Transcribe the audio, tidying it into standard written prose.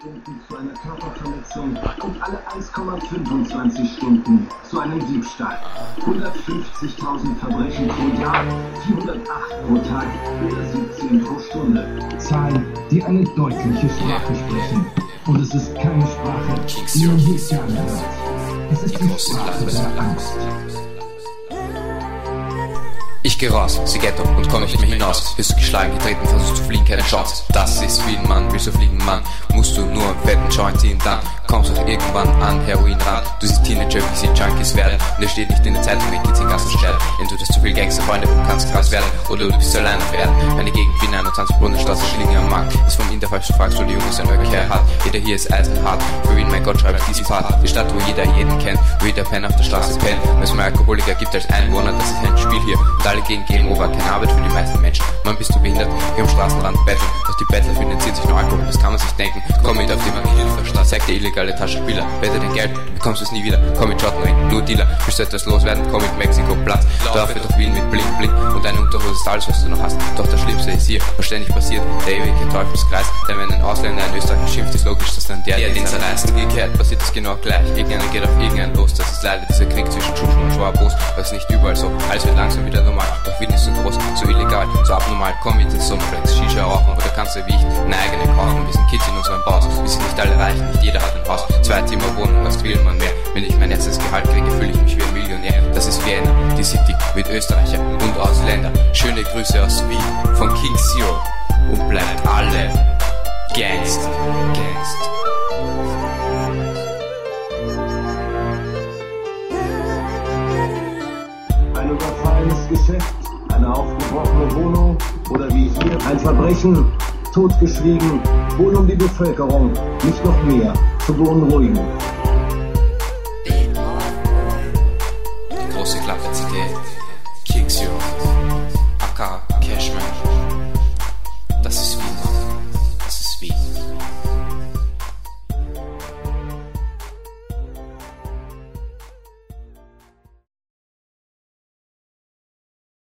Stunden zu einer Körperverletzung und alle 1,25 Stunden zu einem Diebstahl. 150.000 Verbrechen pro Jahr, 408 pro Tag oder 17 pro Stunde. Zahlen, die eine deutliche Sprache sprechen. Und es ist keine Sprache, die man hier gerne hört. Es ist die Sprache der Angst. Ich geh raus, Sigetto, und komm nicht mehr hinaus. Bist du geschlagen, getreten, versuchst zu fliehen, keine Chance. Das ist wie ein Mann, willst du fliegen, Mann. Musst du nur einen fetten Joint ziehen, dann kommst du auch irgendwann an Heroin ran. Du siehst Teenager, wie sie Junkies werden. Und er steht nicht in der Zeitung, wie geht's in ganzen Stellen. Entweder du hast zu viel Gangsterfreunde und kannst krass werden, oder du bist allein auf Erden. Meine Gegend wie 21 Bundesstraße, Schlinge am Markt. Ist vom Interfall, du fragst, wo die Jungs ein Rückkehr hat. Jeder hier ist eisenhart, für ihn, mein Gott, schreibe ich diesen Part. Die Stadt, wo jeder jeden kennt, wo jeder Penner auf der Straße pennt. Wenn es mehr Alkoholiker gibt als Einwohner, das ist ein Spiel hier. Und alle gehen Game Over, keine Arbeit für die meisten Menschen. Mann, bist du behindert, hier am Straßenrand betteln. Doch die Bettler finanzieren sich nur Alkohol, das kann man sich denken. Komm mit auf die Hilferstraße, zeig dir illegale Taschenspieler. Wette dein Geld, du bekommst es nie wieder. Komm mit Schottenring, nur Dealer. Willst du etwas loswerden, komm mit Mexiko Platz. Dorf wird doch Wien mit Bling Bling. Und deine Unterhose ist alles, was du noch hast. Doch das Schlimmste ist hier, was ständig passiert. Der ewige Teufelskreis. Denn wenn ein Ausländer ein Österreicher schimpft, ist logisch, dass dann der den zerreißt. Umgekehrt passiert es genau gleich. Irgendeiner geht auf irgendeinen los. Das ist leider dieser Krieg zwischen Schuschen und Schwabos. Das ist nicht überall so. Alles wird langsam wieder normal. Doch Wien ist so groß, so illegal, so abnormal. Komm mit ins Sommerflex, Shisha rauchen. Oder kannst du wie ich eine eigene kaufen. Wir sind Kids in unserem Baus. Wir sind nicht alle reich, nicht jeder hat ein Haus. 2 Zimmer Wohnung, was will man mehr? Wenn ich mein erstes Gehalt kriege, fühle ich mich wie ein Millionär. Das ist Vienna, die City mit Österreicher und Ausländer. Schöne Grüße aus Wien von King Zero. Und bleibt alle Gangster. Ein überfallenes Geschäft, eine aufgebrochene Wohnung oder wie hier ein Verbrechen, totgeschwiegen, wohl um die Bevölkerung nicht noch mehr zu beunruhigen.